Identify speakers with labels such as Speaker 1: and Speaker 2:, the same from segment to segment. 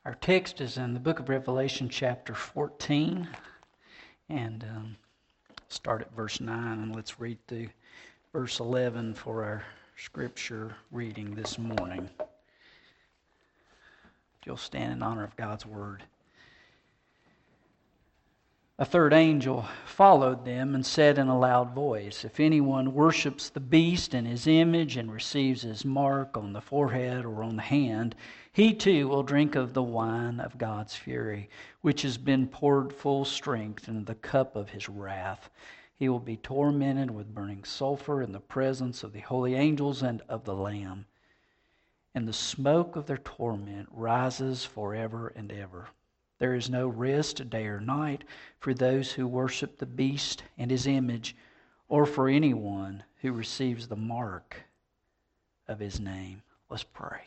Speaker 1: Our text is in the book of Revelation, chapter 14, and start at verse 9, and let's read through verse 11 for our scripture reading this morning. If you'll stand in honor of God's word. A third angel followed them and said in a loud voice, "If anyone worships the beast and his image and receives his mark on the forehead or on the hand, he too will drink of the wine of God's fury, which has been poured full strength into the cup of his wrath. He will be tormented with burning sulfur in the presence of the holy angels and of the Lamb. And the smoke of their torment rises forever and ever. There is no rest day or night for those who worship the beast and his image, or for anyone who receives the mark of his name." Let's pray.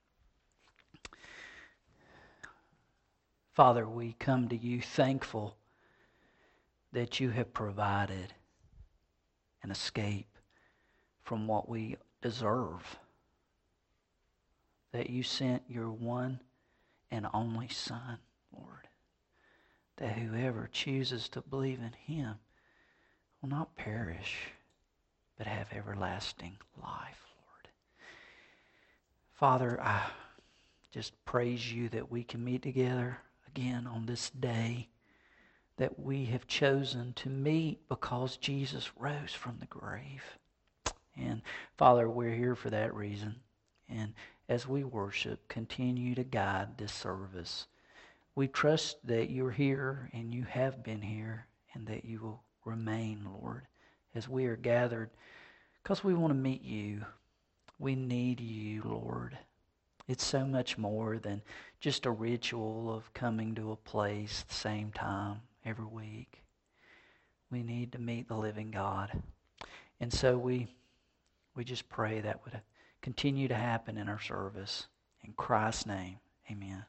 Speaker 1: Father, we come to you thankful that you have provided an escape from what we deserve. That you sent your one and only Son, Lord, that whoever chooses to believe in him will not perish, but have everlasting life, Lord. Father, I just praise you that we can meet together again on this day, that we have chosen to meet because Jesus rose from the grave. And Father, we're here for that reason. And as we worship, continue to guide this service. We trust that you're here and you have been here and that you will remain, Lord, as we are gathered because we want to meet you. We need you, Lord. It's so much more than just a ritual of coming to a place at the same time every week. We need to meet the living God. And so we just pray that would continue to happen in our service. In Christ's name, amen.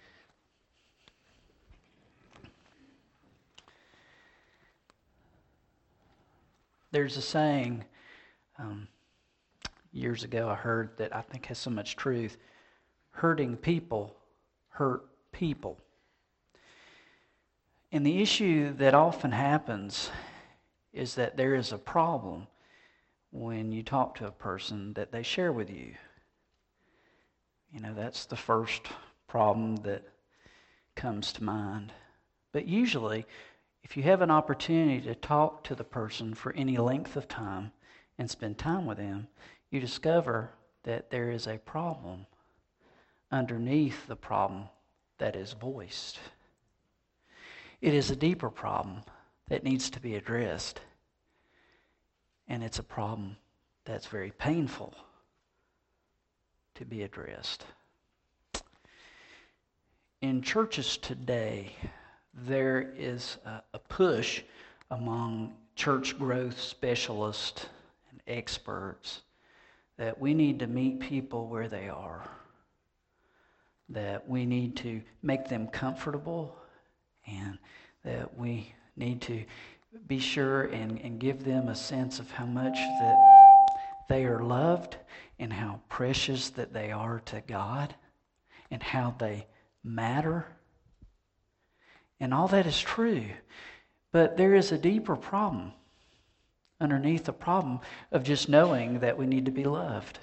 Speaker 1: There's a saying, years ago I heard that I think has so much truth. Hurting people hurt people. And the issue that often happens is that there is a problem when you talk to a person that they share with you. You know, that's the first problem that comes to mind. But usually, if you have an opportunity to talk to the person for any length of time and spend time with them, you discover that there is a problem underneath the problem that is voiced. It is a deeper problem that needs to be addressed. And it's a problem that's very painful to be addressed. In churches today, there is a push among church growth specialists and experts that we need to meet people where they are, that we need to make them comfortable, and that we need to be sure and give them a sense of how much that they are loved and how precious that they are to God and how they matter. And all that is true. But there is a deeper problem underneath the problem of just knowing that we need to be loved.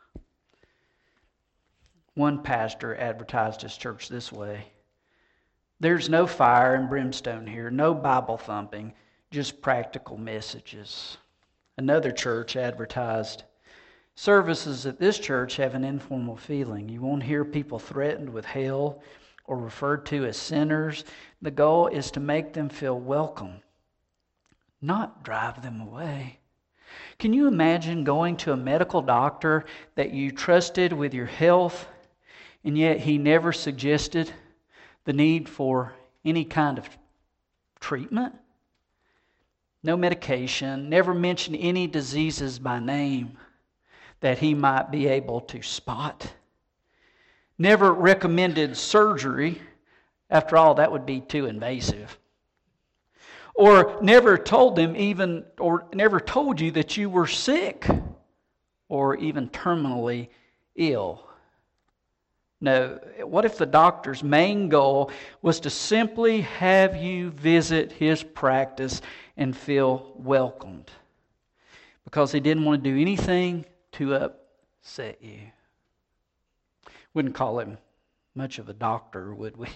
Speaker 1: One pastor advertised his church this way: "There's no fire and brimstone here, no Bible thumping, just practical messages." Another church advertised, "Services at this church have an informal feeling. You won't hear people threatened with hell or referred to as sinners. The goal is to make them feel welcome, not drive them away." Can you imagine going to a medical doctor that you trusted with your health, and yet he never suggested the need for any kind of treatment? No medication, never mentioned any diseases by name that he might be able to spot. Never recommended surgery. After all, that would be too invasive. Or never told them or never told you that you were sick or even terminally ill. No, what if the doctor's main goal was to simply have you visit his practice and feel welcomed? Because he didn't want to do anything to upset you. Wouldn't call him much of a doctor, would we?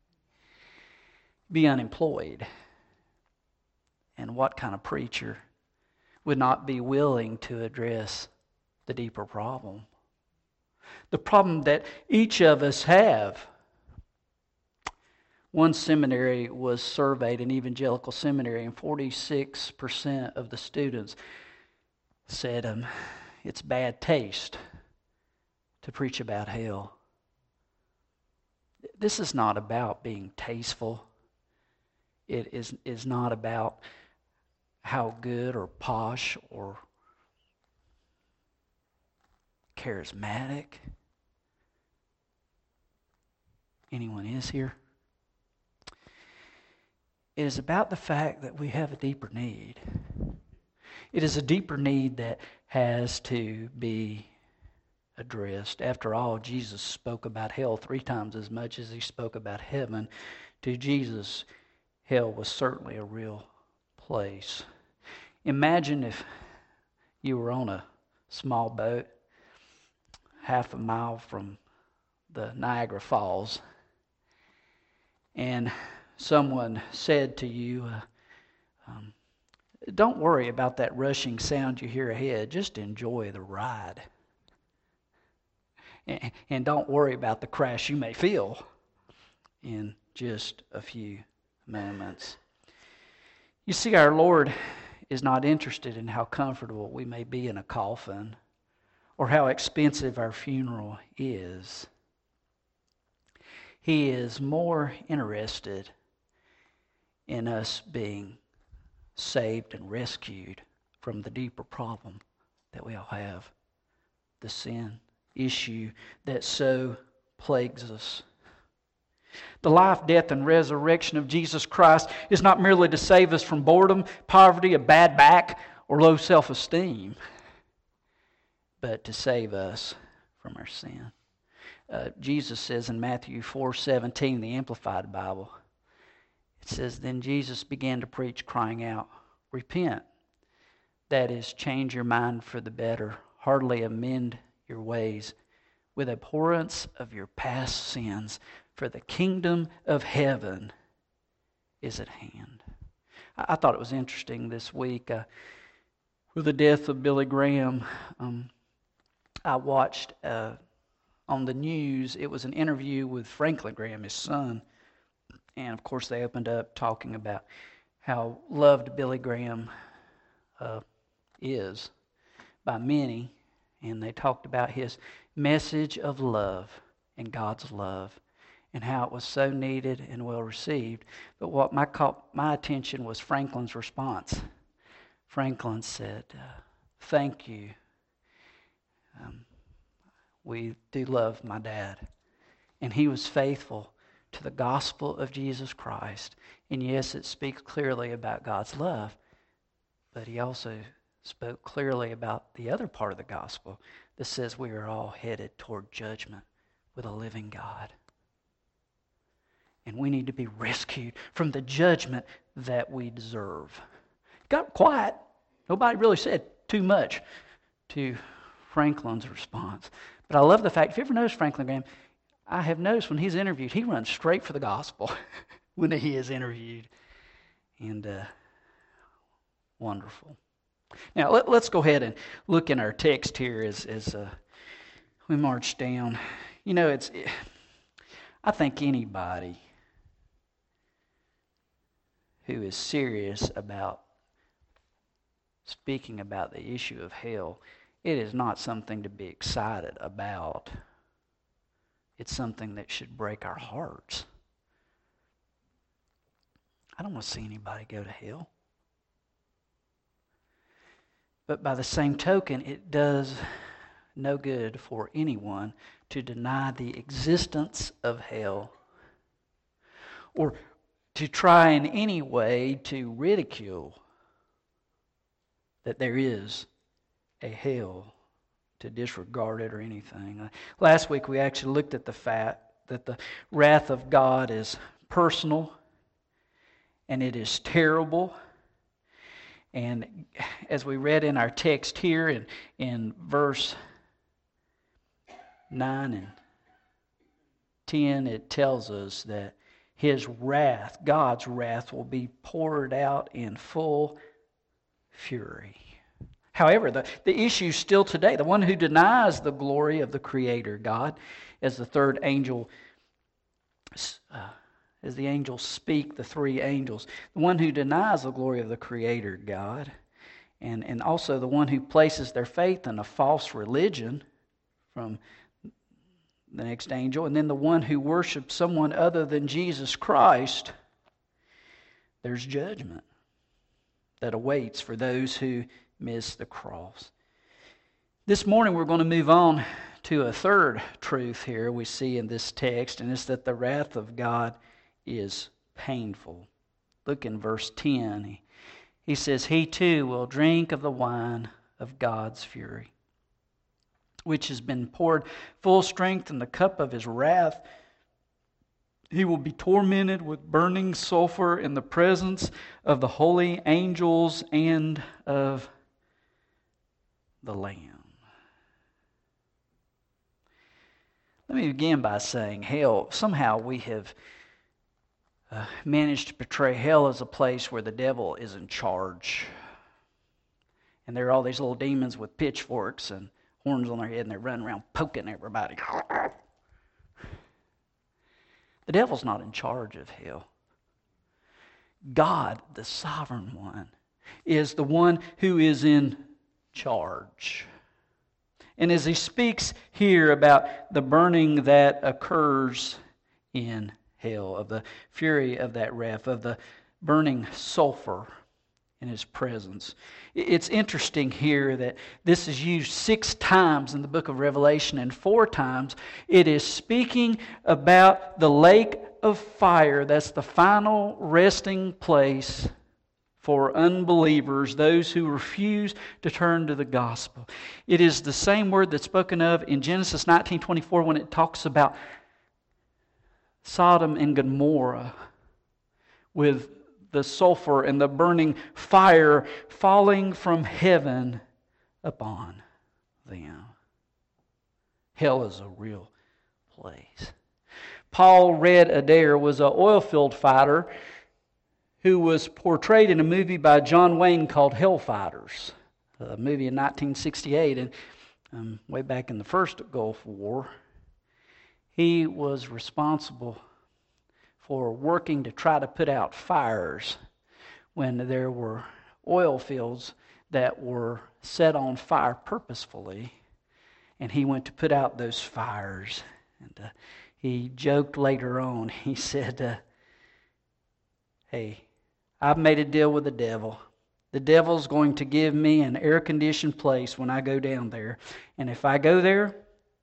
Speaker 1: Be unemployed. And what kind of preacher would not be willing to address the deeper problem? The problem that each of us have. One seminary was surveyed, an evangelical seminary, and 46% of the students said it's bad taste to preach about hell. This is not about being tasteful. It is not about how good or posh or charismatic anyone is here. It is about the fact that we have a deeper need. It is a deeper need that has to be addressed. After all, Jesus spoke about hell 3 times as much as he spoke about heaven. To Jesus, hell was certainly a real place. Imagine if you were on a small boat half a mile from the Niagara Falls, and someone said to you, don't worry about that rushing sound you hear ahead, just enjoy the ride. And don't worry about the crash you may feel in just a few moments. You see, our Lord is not interested in how comfortable we may be in a coffin or how expensive our funeral is. He is more interested in us being saved and rescued from the deeper problem that we all have, the sin issue that so plagues us. The life, death, and resurrection of Jesus Christ is not merely to save us from boredom, poverty, a bad back, or low self-esteem, but to save us from our sin. Jesus says in Matthew 4:17, the Amplified Bible, it says, "Then Jesus began to preach, crying out, 'Repent,' that is, change your mind for the better, heartily amend your ways, with abhorrence of your past sins, for the kingdom of heaven is at hand." I thought it was interesting this week with the death of Billy Graham. I watched on the news, it was an interview with Franklin Graham, his son, and of course they opened up talking about how loved Billy Graham is by many, and they talked about his message of love and God's love and how it was so needed and well received. But what caught my attention was Franklin's response. Franklin said, "Thank you. We do love my dad." And he was faithful to the gospel of Jesus Christ. And yes, it speaks clearly about God's love, but he also spoke clearly about the other part of the gospel that says we are all headed toward judgment with a living God. And we need to be rescued from the judgment that we deserve. Got quiet. Nobody really said too much to Franklin's response. But I love the fact, if you ever notice Franklin Graham, I have noticed when he's interviewed, he runs straight for the gospel when he is interviewed. And wonderful. Now, let's go ahead and look in our text here as we march down. You know, I think anybody who is serious about speaking about the issue of hell, it is not something to be excited about. It's something that should break our hearts. I don't want to see anybody go to hell. But by the same token, it does no good for anyone to deny the existence of hell or to try in any way to ridicule that there is a hell to disregard it or anything. Last week we actually looked at the fact that the wrath of God is personal and it is terrible. And as we read in our text here in verse 9 and 10, it tells us that His wrath, God's wrath, will be poured out in full fury. However, the issue still today, the one who denies the glory of the Creator God, as the third angel, as the angels speak, the three angels, the one who denies the glory of the Creator God, and also the one who places their faith in a false religion from the next angel, and then the one who worships someone other than Jesus Christ, there's judgment that awaits for those who miss the cross. This morning we're going to move on to a third truth here we see in this text, and it's that the wrath of God is painful. Look in verse 10. He says, He too will drink of the wine of God's fury, which has been poured full strength in the cup of His wrath. He will be tormented with burning sulfur in the presence of the holy angels and of the Lamb. Let me begin by saying hell, somehow we have managed to portray hell as a place where the devil is in charge. And there are all these little demons with pitchforks and horns on their head, and they're running around poking everybody. The devil's not in charge of hell. God, the sovereign one, is the one who is in charge. And as he speaks here about the burning that occurs in hell, of the fury of that wrath, of the burning sulfur in His presence, it's interesting here that this is used 6 times in the book of Revelation, and 4 times it is speaking about the lake of fire. That's the final resting place for unbelievers, those who refuse to turn to the gospel. It is the same word that's spoken of in Genesis 19:24 when it talks about Sodom and Gomorrah with the sulfur and the burning fire falling from heaven upon them. Hell is a real place. Paul Red Adair was an oil field fighter who was portrayed in a movie by John Wayne called Hellfighters, a movie in 1968, and way back in the first Gulf War. He was responsible for working to try to put out fires when there were oil fields that were set on fire purposefully, and he went to put out those fires. And he joked later on, he said, hey, I've made a deal with the devil. The devil's going to give me an air-conditioned place when I go down there. And if I go there,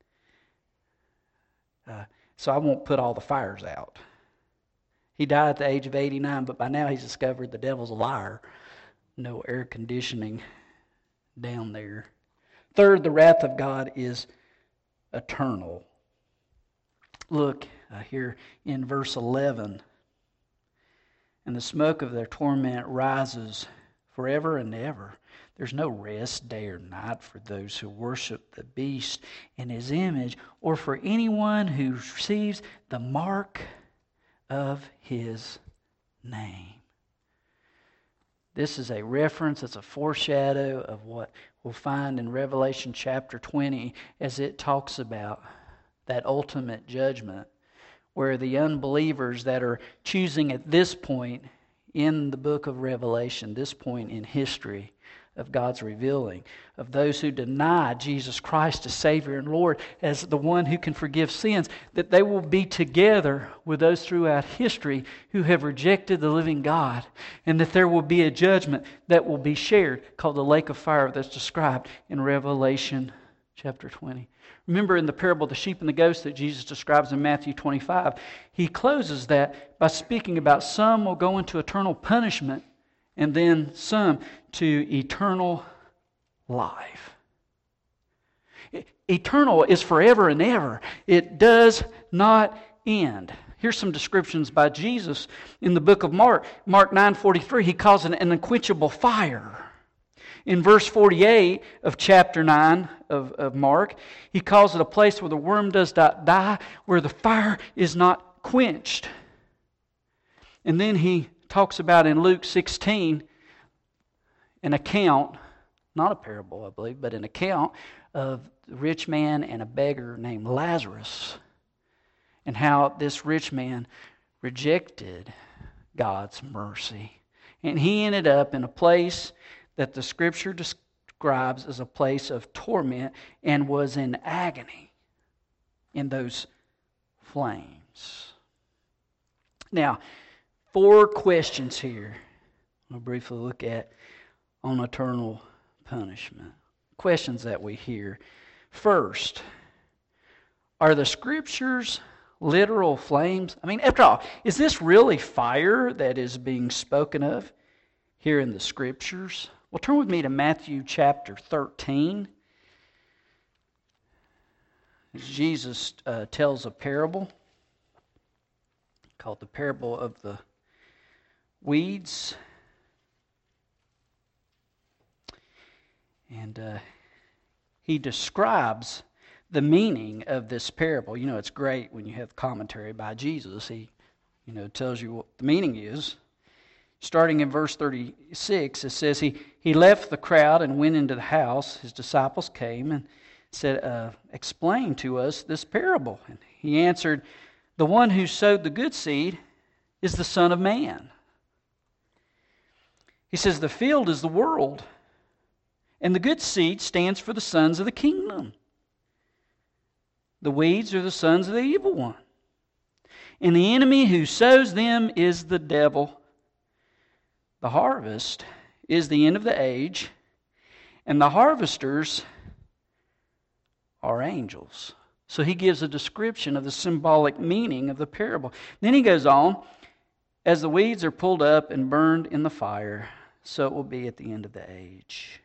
Speaker 1: so I won't put all the fires out. He died at the age of 89, but by now he's discovered the devil's a liar. No air conditioning down there. Third, the wrath of God is eternal. Look here in verse 11. And the smoke of their torment rises forever and ever. There's no rest day or night for those who worship the beast in his image, or for anyone who receives the mark of his name. This is a reference, it's a foreshadow of what we'll find in Revelation chapter 20 as it talks about that ultimate judgment, where the unbelievers that are choosing at this point in the book of Revelation, this point in history of God's revealing, of those who deny Jesus Christ as Savior and Lord, as the one who can forgive sins, that they will be together with those throughout history who have rejected the living God, and that there will be a judgment that will be shared, called the lake of fire, that's described in Revelation chapter 20. Remember in the parable of the sheep and the goats that Jesus describes in Matthew 25, he closes that by speaking about some will go into eternal punishment and then some to eternal life. eternal, is forever and ever. It does not end. Here's some descriptions by Jesus in the book of Mark. Mark 9:43, he calls it an unquenchable fire. In verse 48 of chapter 9 of Mark, he calls it a place where the worm does not die, where the fire is not quenched. And then he talks about in Luke 16 an account, not a parable, I believe, but an account of a rich man and a beggar named Lazarus, and how this rich man rejected God's mercy. And he ended up in a place that the Scripture describes as a place of torment and was in agony in those flames. Now, 4 questions here I'll briefly look at on eternal punishment. Questions that we hear. First, are the Scriptures literal flames? I mean, after all, is this really fire that is being spoken of here in the Scriptures? Well, turn with me to Matthew chapter 13. Jesus tells a parable called the parable of the weeds. And he describes the meaning of this parable. You know, it's great when you have commentary by Jesus. He, tells you what the meaning is. Starting in verse 36, it says, He left the crowd and went into the house. His disciples came and said, explain to us this parable. And he answered, the one who sowed the good seed is the Son of Man. He says, the field is the world, and the good seed stands for the sons of the kingdom. The weeds are the sons of the evil one. And the enemy who sows them is the devil. The harvest is the end of the age, and the harvesters are angels. So he gives a description of the symbolic meaning of the parable. Then he goes on, as the weeds are pulled up and burned in the fire, so it will be at the end of the age.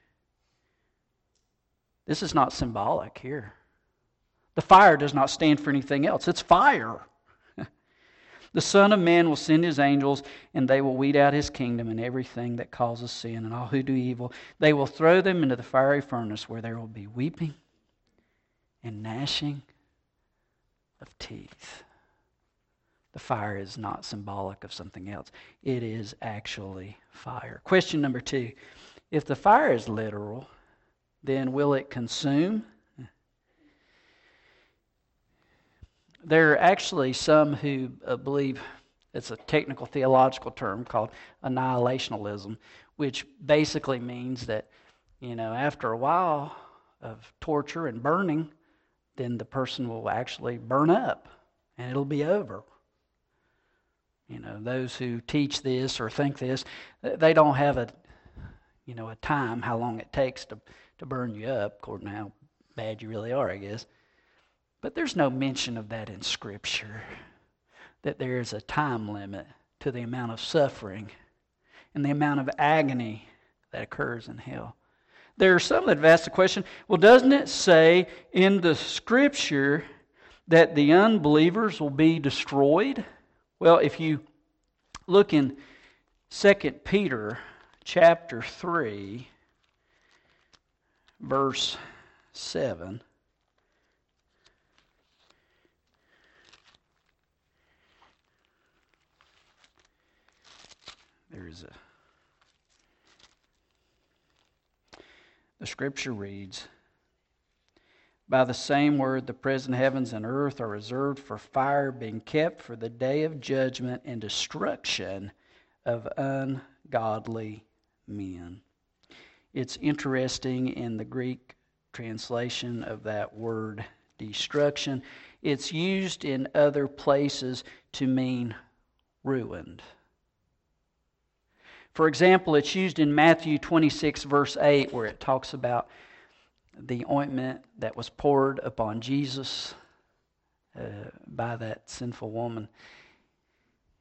Speaker 1: This is not symbolic here. The fire does not stand for anything else. It's fire. The Son of Man will send His angels, and they will weed out His kingdom and everything that causes sin and all who do evil. They will throw them into the fiery furnace where there will be weeping and gnashing of teeth. The fire is not symbolic of something else. It is actually fire. Question number 2. If the fire is literal, then will it consume? There are actually some who believe it's a technical theological term called annihilationism, which basically means that, after a while of torture and burning, then the person will actually burn up and it'll be over. Those who teach this or think this, they don't have a time, how long it takes to burn you up, according to how bad you really are, I guess. But there's no mention of that in Scripture, that there is a time limit to the amount of suffering and the amount of agony that occurs in hell. There are some that have asked the question, well, doesn't it say in the Scripture that the unbelievers will be destroyed? Well, if you look in 2 Peter chapter 3, verse 7, the Scripture reads, by the same word the present heavens and earth are reserved for fire, being kept for the day of judgment and destruction of ungodly men. It's interesting in the Greek translation of that word destruction. It's used in other places to mean ruined. For example, it's used in Matthew 26, verse 8, where it talks about the ointment that was poured upon Jesus by that sinful woman.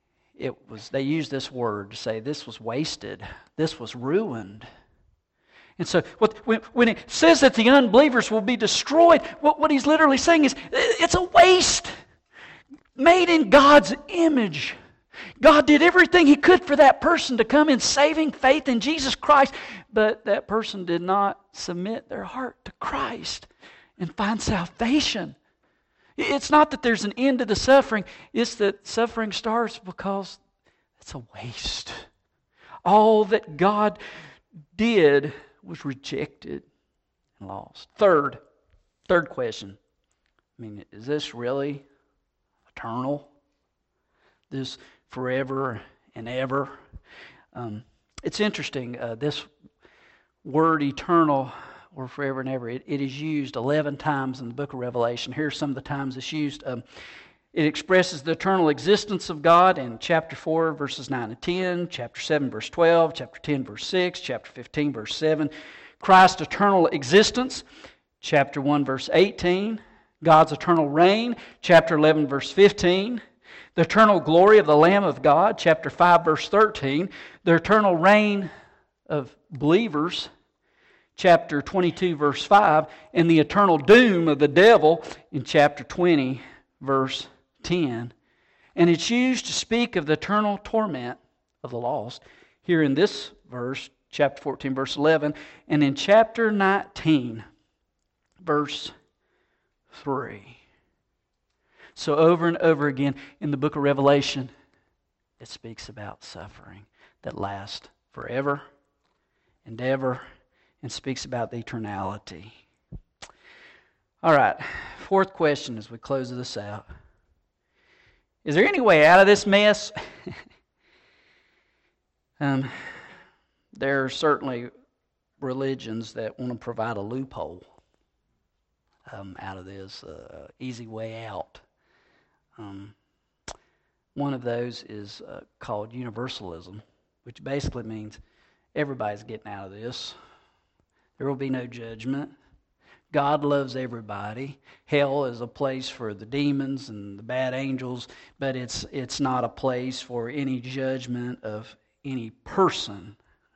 Speaker 1: They used this word to say this was wasted, this was ruined. And so when it says that the unbelievers will be destroyed, what he's literally saying is it's a waste made in God's image. God did everything He could for that person to come in saving faith in Jesus Christ, but that person did not submit their heart to Christ and find salvation. It's not that there's an end to the suffering, it's that suffering starts because it's a waste. All that God did was rejected and lost. Third question. I mean, is this really eternal? This forever and ever? It's interesting, this word eternal or forever and ever, it is used 11 times in the book of Revelation. Here's some of the times it's used. It expresses the eternal existence of God in chapter 4, verses 9 and 10, chapter 7, verse 12, chapter 10, verse 6, chapter 15, verse 7. Christ's eternal existence, chapter 1, verse 18. God's eternal reign, chapter 11, verse 15. The eternal glory of the Lamb of God, chapter 5, verse 13. The eternal reign of believers, chapter 22, verse 5. And the eternal doom of the devil in chapter 20, verse 10. And it's used to speak of the eternal torment of the lost here in this verse, chapter 14, verse 11, and in chapter 19, verse 3. So over and over again in the book of Revelation, it speaks about suffering that lasts forever and ever, and speaks about the eternality. All right, fourth question as we close this out. Is there any way out of this mess? There are certainly religions that want to provide a loophole out of this, easy way out. One of those is called universalism, which basically means everybody's getting out of this. There will be no judgment. God loves everybody. Hell is a place for the demons and the bad angels, but it's not a place for any judgment of any person.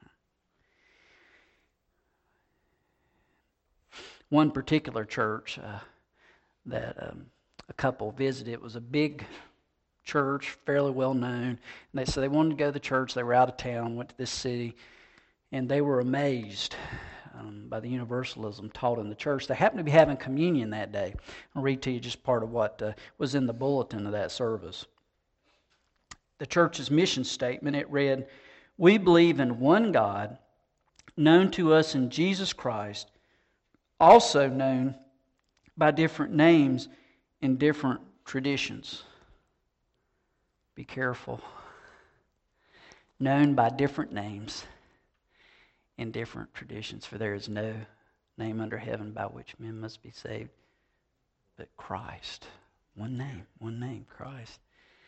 Speaker 1: One particular church that a couple visited was a big church, fairly well known. And they wanted to go to the church. They were out of town, went to this city, and they were amazed by the universalism taught in the church. They happened to be having communion that day. I'll read to you just part of what was in the bulletin of that service. The church's mission statement, it read, "We believe in one God, known to us in Jesus Christ, also known by different names in different traditions." Be careful. Known by different names in different traditions, for there is no name under heaven by which men must be saved but Christ. One name, Christ.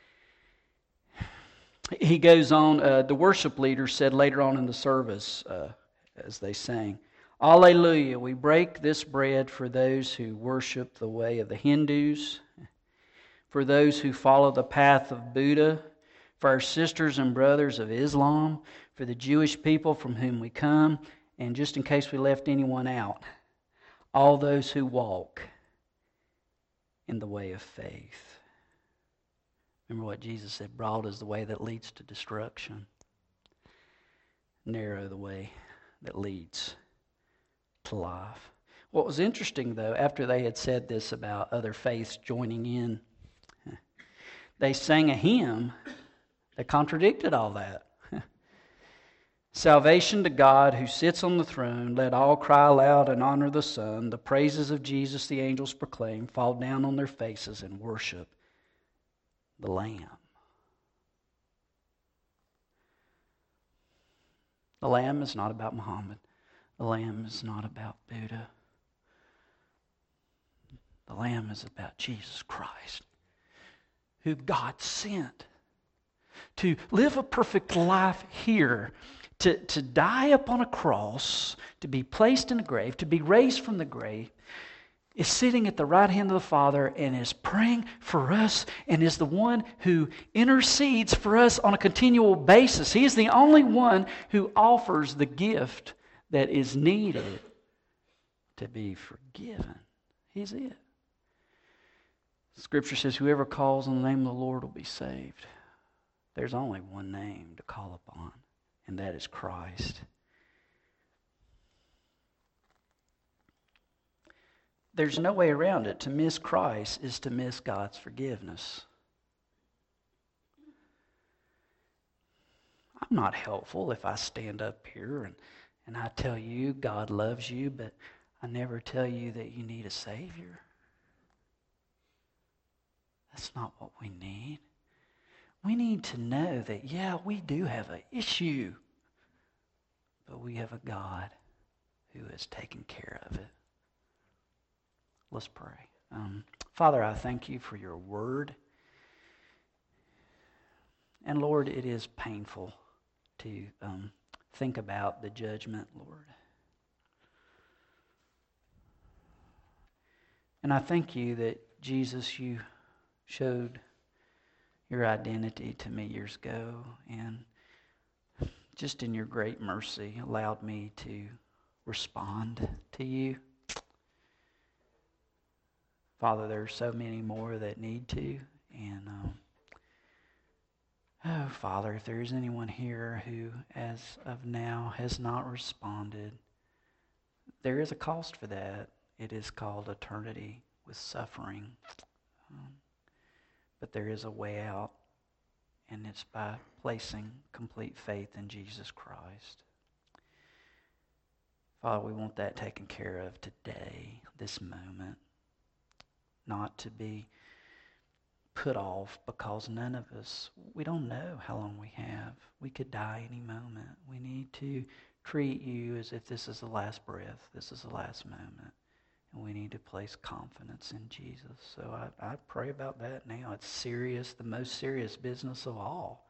Speaker 1: He goes on, the worship leader said later on in the service, as they sang, "Alleluia, we break this bread for those who worship the way of the Hindus, for those who follow the path of Buddha, for our sisters and brothers of Islam, for the Jewish people from whom we come, and just in case we left anyone out, all those who walk in the way of faith." Remember what Jesus said, broad is the way that leads to destruction, narrow the way that leads to life. What was interesting, though, after they had said this about other faiths joining in, they sang a hymn that contradicted all that. "Salvation to God who sits on the throne, let all cry aloud and honor the Son. The praises of Jesus the angels proclaim, fall down on their faces and worship the Lamb." The Lamb is not about Muhammad. The Lamb is not about Buddha. The Lamb is about Jesus Christ, who God sent to live a perfect life here, to die upon a cross, to be placed in a grave, to be raised from the grave, is sitting at the right hand of the Father and is praying for us and is the one who intercedes for us on a continual basis. He is the only one who offers the gift that is needed to be forgiven. He's it. Scripture says, whoever calls on the name of the Lord will be saved. There's only one name to call upon, and that is Christ. There's no way around it. To miss Christ is to miss God's forgiveness. I'm not helpful if I stand up here and I tell you God loves you, but I never tell you that you need a Savior. That's not what we need. We need to know that, yeah, we do have an issue, but we have a God who has taken care of it. Let's pray. Father, I thank you for your word. And Lord, it is painful to think about the judgment, Lord. And I thank you that, Jesus, you showed your identity to me years ago, and just in your great mercy allowed me to respond to you. Father, there are so many more that need to, and oh, Father, if there is anyone here who, as of now, has not responded, there is a cost for that. It is called eternity with suffering. But there is a way out, and it's by placing complete faith in Jesus Christ. Father, we want that taken care of today, this moment. Not to be put off because none of us, we don't know how long we have. We could die any moment. We need to treat you as if this is the last breath, this is the last moment. And we need to place confidence in Jesus. So I pray about that now. It's serious, the most serious business of all.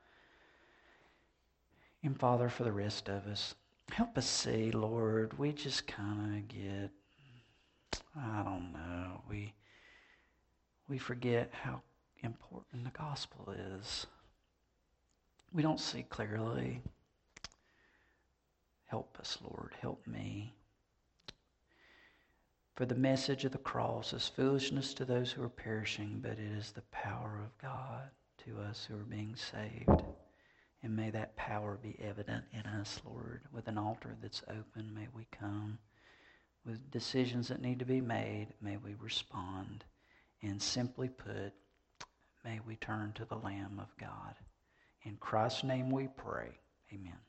Speaker 1: And Father, for the rest of us, help us see, Lord, we just kind of get, I don't know, we forget how important the gospel is. We don't see clearly. Help us, Lord. Help me. For the message of the cross is foolishness to those who are perishing, but it is the power of God to us who are being saved. And may that power be evident in us, Lord. With an altar that's open, may we come. With decisions that need to be made, may we respond. And simply put, may we turn to the Lamb of God. In Christ's name we pray. Amen.